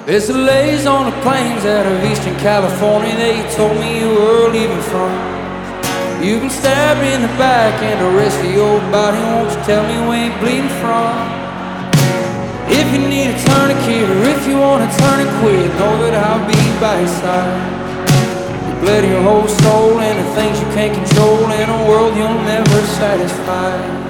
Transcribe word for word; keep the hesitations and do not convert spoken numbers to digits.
There's delays on the plains out of Eastern California they told me you were leaving from. You've been stabbed in the back and the rest of your body, won't you tell me where you're bleeding from? If you need a tourniquet or if you want to turn and quit, know that I'll be by your side. You bled your whole soul and the things you can't control in a world you'll never satisfy.